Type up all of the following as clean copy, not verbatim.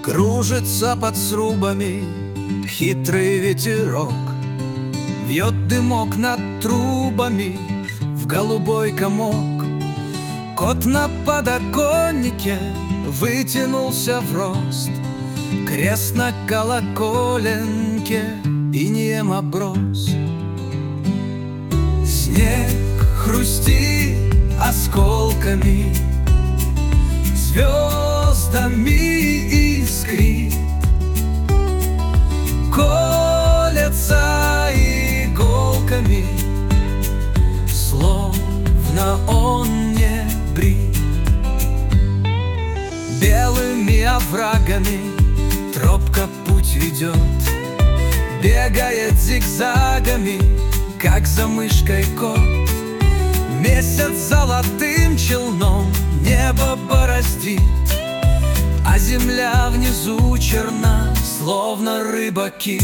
Кружится под срубами хитрый ветерок, вьет дымок над трубами в голубой комок. Кот на подоконнике вытянулся в рост, крест на колоколенке инеем оброс. Снег хрустит осколками, звездами искрит, колется иголками, словно он не брит. Белыми оврагами тропка путь ведет, бегает зигзагами, как за мышкой кот. Месяц золотым челном небо бороздит, а земля внизу черна, словно рыба-кит.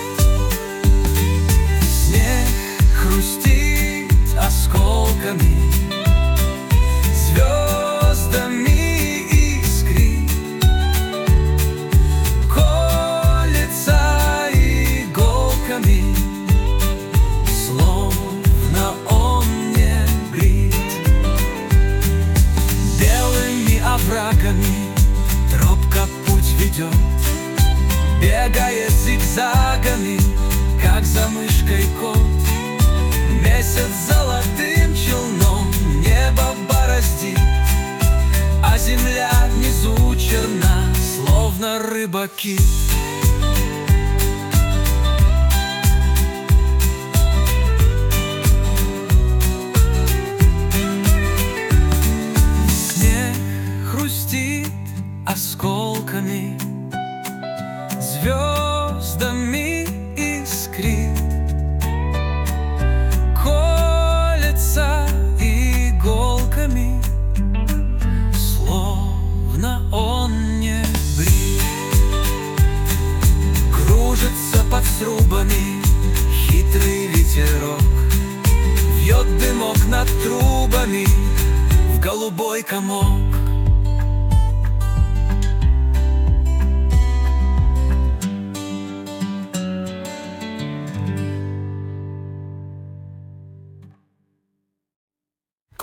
Снег хрустит осколками, звездами искрит, колется иголками, словно он не брит. Белыми оврагами тропка путь ведет, бегает зигзагами, как за мышкой кот. Месяц золотым челном небо бороздит, а земля внизу черна, словно рыба-кит. Снег хрустит осколками, звездами искрит, колется иголками, словно он не брит. Кружится под срубами хитрый ветерок, вьет дымок над трубами в голубой комок.